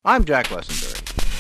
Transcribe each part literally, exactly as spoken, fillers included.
I'm Jack Lessenberry.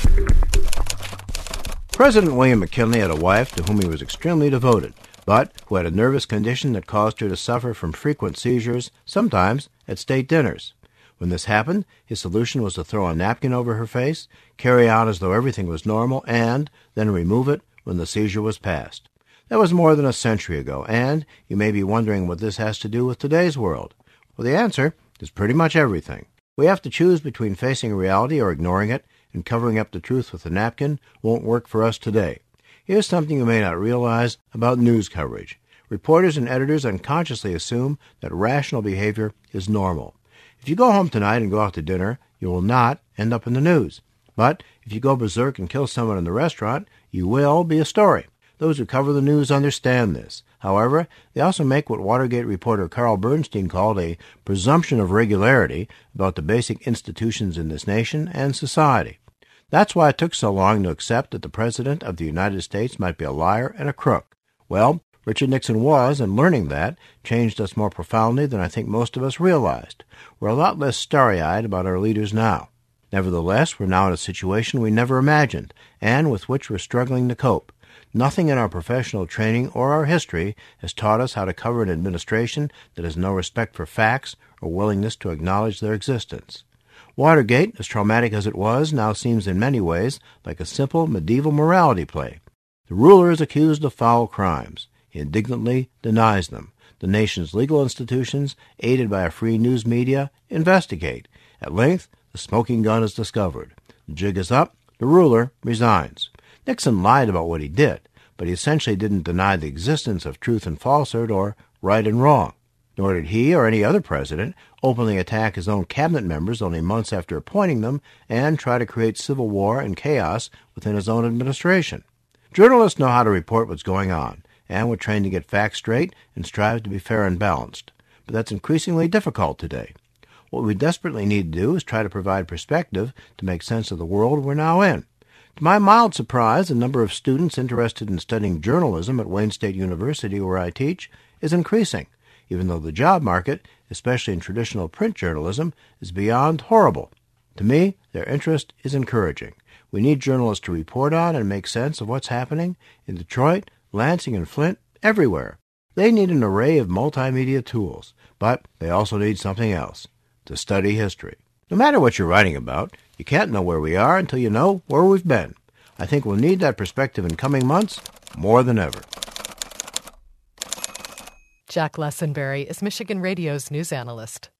President William McKinley had a wife to whom he was extremely devoted, but who had a nervous condition that caused her to suffer from frequent seizures, sometimes at state dinners. When this happened, his solution was to throw a napkin over her face, carry on as though everything was normal, and then remove it when the seizure was past. That was more than a century ago, and you may be wondering what this has to do with today's world. Well, the answer is pretty much everything. We have to choose between facing reality or ignoring it, and covering up the truth with a napkin won't work for us today. Here's something you may not realize about news coverage. Reporters and editors unconsciously assume that rational behavior is normal. If you go home tonight and go out to dinner, you will not end up in the news. But if you go berserk and kill someone in the restaurant, you will be a story. Those who cover the news understand this. However, they also make what Watergate reporter Carl Bernstein called a presumption of regularity about the basic institutions in this nation and society. That's why it took so long to accept that the President of the United States might be a liar and a crook. Well, Richard Nixon was, and learning that changed us more profoundly than I think most of us realized. We're a lot less starry-eyed about our leaders now. Nevertheless, we're now in a situation we never imagined, and with which we're struggling to cope. Nothing in our professional training or our history has taught us how to cover an administration that has no respect for facts or willingness to acknowledge their existence. Watergate, as traumatic as it was, now seems in many ways like a simple medieval morality play. The ruler is accused of foul crimes. He indignantly denies them. The nation's legal institutions, aided by a free news media, investigate. At length, the smoking gun is discovered. The jig is up. The ruler resigns. Nixon lied about what he did, but he essentially didn't deny the existence of truth and falsehood or right and wrong. Nor did he or any other president openly attack his own cabinet members only months after appointing them and try to create civil war and chaos within his own administration. Journalists know how to report what's going on, and we're trained to get facts straight and strive to be fair and balanced. But that's increasingly difficult today. What we desperately need to do is try to provide perspective to make sense of the world we're now in. To my mild surprise, the number of students interested in studying journalism at Wayne State University, where I teach, is increasing, even though the job market, especially in traditional print journalism, is beyond horrible. To me, their interest is encouraging. We need journalists to report on and make sense of what's happening in Detroit, Lansing, and Flint, everywhere. They need an array of multimedia tools, but they also need something else, to study history. No matter what you're writing about, you can't know where we are until you know where we've been. I think we'll need that perspective in coming months more than ever. Jack Lessenberry is Michigan Radio's news analyst.